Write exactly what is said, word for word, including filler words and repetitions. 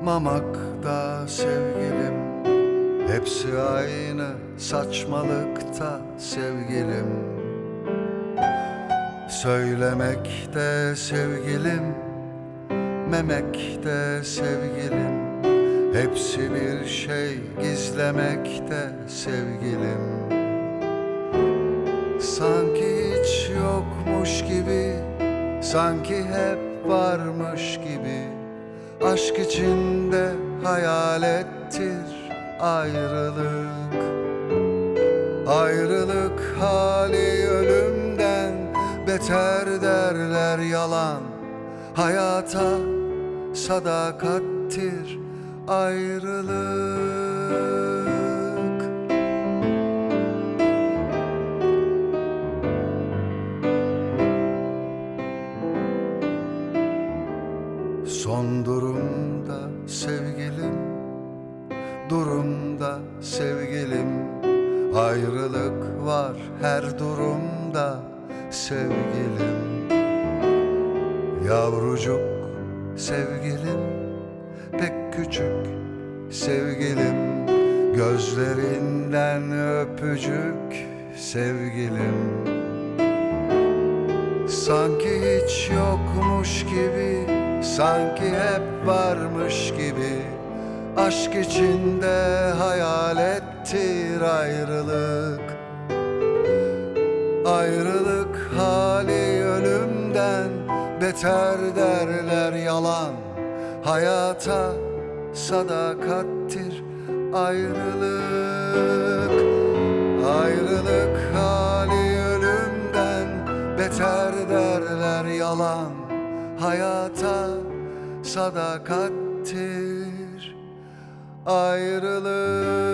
Mamakta sevgilim, hepsi aynı saçmalıkta sevgilim. Söylemekte sevgilim, memekte sevgilim, hepsi bir şey gizlemekte sevgilim. Sanki hiç yokmuş gibi, sanki hep varmış gibi, aşk içinde hayalettir ayrılık. Ayrılık hali ölümden beter derler yalan. Hayata sadakattir ayrılık. Son durumda sevgilim, durumda sevgilim, ayrılık var her durumda sevgilim. Yavrucuk sevgilim, pek küçük sevgilim, gözlerinden öpücük sevgilim. Sanki hiç yokmuş gibi, sanki hep varmış gibi, aşk içinde hayalettir ayrılık. Ayrılık hali ölümden beter derler yalan. Hayata sadakattir ayrılık. Ayrılık hali ölümden beter derler yalan. Hayata sadakattir ayrılık.